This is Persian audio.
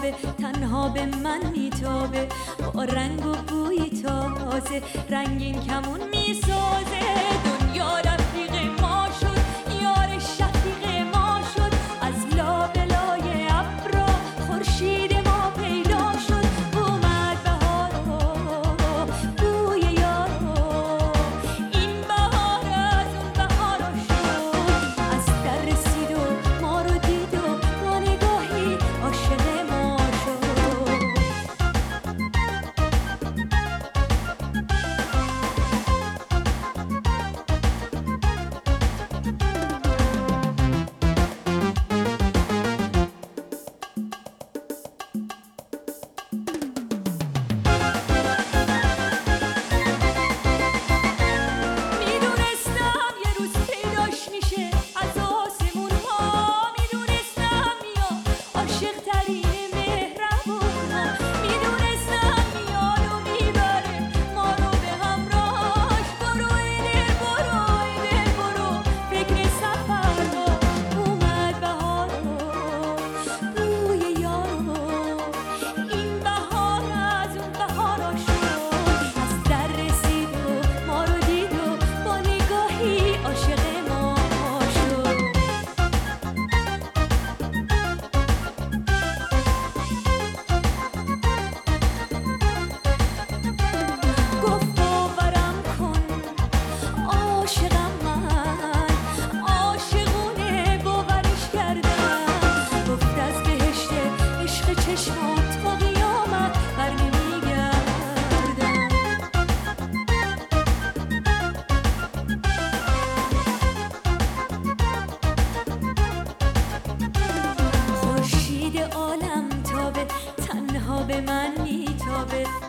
میتابه، تنها به من میتابه، با رنگ و بوی تازه رنگین کمون میسازه. دنیا رفیق ما شد، یار شفیق ما شد، از لابلای ابرا خورشید ما پیدا شد. اومد بهارا بوی یارا، این بهار از اون بهارا شد. از در رسید و ما رو دید و با نگاهی عاشق ما شد. میدونستم یه روز پیداش میشه از آسمون ها، میدونستم میاد عاشق ترین مهربون ها، میدونستم میاد و میبره ما رو به همراهاش. برو ای دل برو ای دل برو فکر سفر ها. اومد بهارا بوی یارا، این بهار از اون بهارا شد. از در رسید و ما رو دید و با نگاهی عاشق ما شد. گفت باورم کن عاشقم من، عاشقونه باورش کردم. گفت از بهشت عشق چشمات تا قیامت بر نمیگردم. خورشید عالم تابه، تنها به من میتابه،